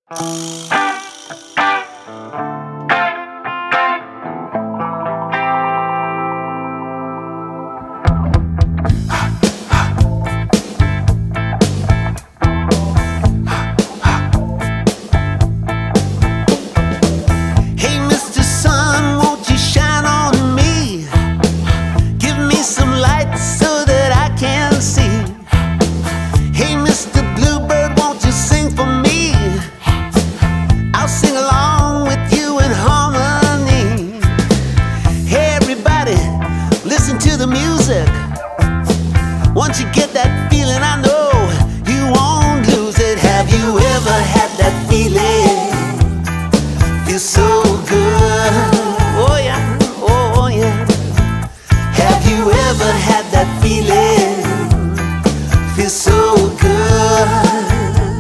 Hey, Mr. Sun, won't you shine on me? Give me some light so that I can see. Hey, Mr. Bluebird, won't you sing for me? I'll sing along with you in harmony. Hey, everybody, listen to the music. Once you get that feeling, I know you won't lose it. Have you ever had that feeling? Feels so good. Oh yeah, oh yeah. Have you ever had that feeling? Feels so good.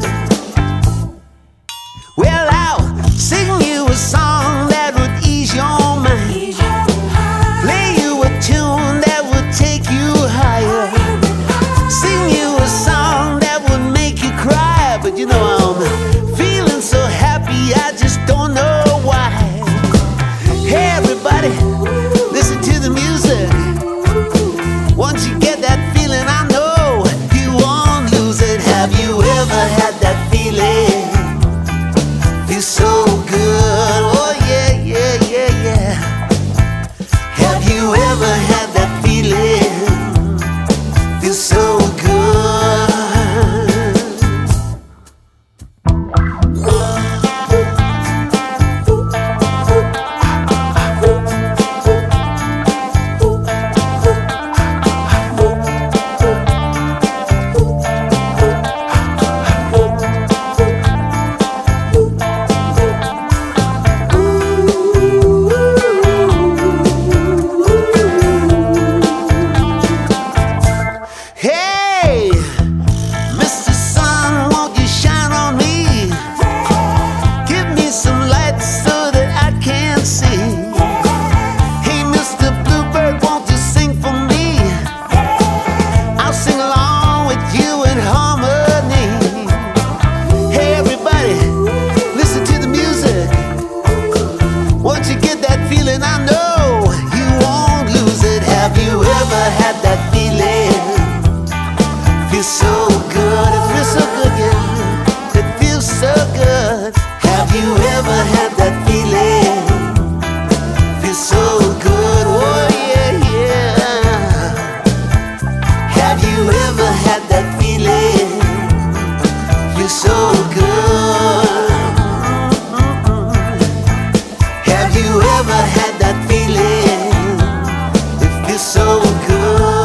Well, I'll sing you a song that would ease your mind, play you a tune that would take you higher, sing you a song that would make you cry. But you know I'm feeling so happy, I just don't know why. Hey, everybody, listen to the music. Once you get that feeling, I know you won't lose it. Have you ever had that feeling? Feels so good. Oh yeah, yeah, yeah, yeah. Have you ever had that feeling? Feels so good. Hey, Mr. Sun, won't you shine on me? Give me some light so that I can see. Hey, Mr. Bluebird, won't you sing for me? I'll sing along with you in harmony. Hey, everybody, listen to the music. Once you get that feeling, I know you won't lose it. Have you ever had that feeling? Feels so good, it feels so good, yeah. It feels so good. Have you ever had that feeling? Feels so good, oh yeah, yeah. Have you ever had that feeling? Feels so good. Have you ever had that feeling? It feels so good.